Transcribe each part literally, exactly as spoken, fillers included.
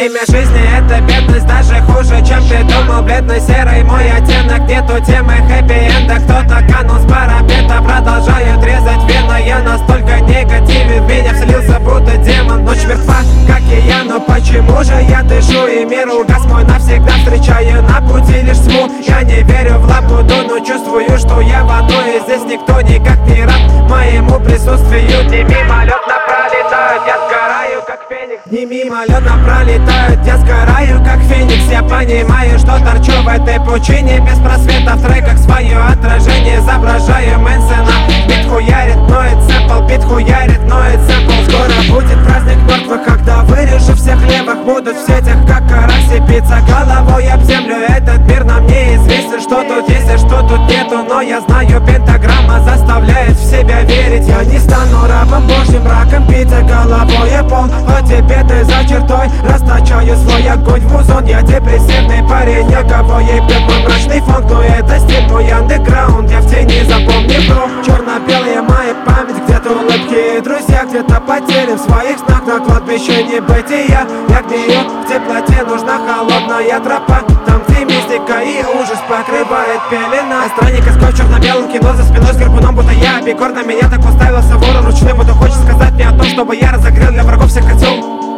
Имя жизни — это бедность, даже хуже, чем ты думал. Бледно-серый мой оттенок, нету темы хэппи-энда. Кто-то канул с парапета, продолжает резать вены. Я настолько негативен, в меня вселился будто демон. Ночь мертва, как и я, но почему же я дышу? И мир угас мой навсегда, встречаю на пути лишь тьму. Я не верю в лабуду, но чувствую, что я в аду. И здесь никто никак не рад моему присутствию. Дни мимолетно пролетают, я сгораю как феникс. Дни мимолетно пролетают, я сгораю как феникс. Я понимаю, что торчу в этой пучине без просвета. В треках свое отражение изображаю Мэнсона. Бит хуярит, ноет сэмпл, бит хуярит, ноет сэмпл. Скоро будет праздник мертвых, когда вырежу всех левых. Будут в сетях, как караси, биться головой об землю. Этот мир нам неизвестен, что тут есть и что тут нету. Но я знаю, пентаграмма заставляет в себя верить. Я не стану рабом божьим, раком биться головой я пол. А тебе ты за чертой, расточаю свой огонь в музон. Я депрессивный парень, никого ебет мой мрачный фон. Но это стиль мой андеграунд, я в тени, запомни, бро. Черно-белая моя память, где-то улыбки и друзья, где-то потерян в своих снах на кладбище небытия. Я гнию в теплоте, нужна холодная тропа. Там, где мистика и ужас покрывает пелена. Странника скотч в черно-белом кино за спиной с гарпуном, будто я бегор. На меня так уставился ворон ручной, будто хочет сказать мне о том, чтобы я разогрел для врагов всех котел.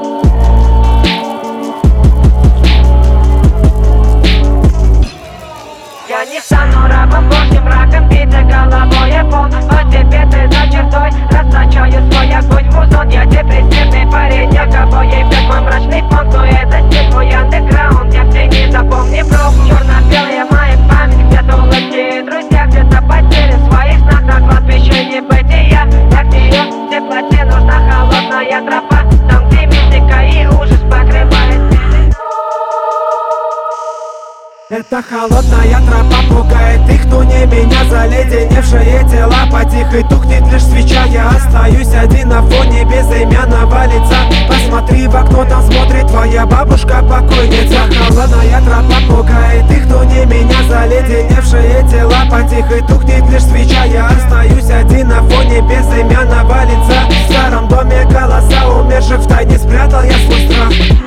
Я не стану рабом божьим, раком биться головой я пол. А тебе ты за чертой, расточаю свой огонь в музон. Я депрессивный парень, никого ебет мой мрачный фон. Но это стиль мой андеграунд, я в тени, запомни, бро. Черно-белая моя память, где-то улыбки и друзья, где-то потерян в своих снах на кладбище небытия. Я в нее в теплоте, нужна холодная тропа. Там, где мистика и ужас покрывает пелена. Эта холодная тропа пугает их, кто не меня. Заледеневшие тела потихо тухнет лишь свеча. Я остаюсь один на фоне безымянного лица. Посмотри в окно, там смотрит твоя бабушка покойница. Холодная тропа пугает их, кто не меня. Заледеневшие тела потихо тухнет лишь свеча. Я остаюсь один на фоне безымянного лица. В старом доме голоса умерших, втайне спрятал я свой страх.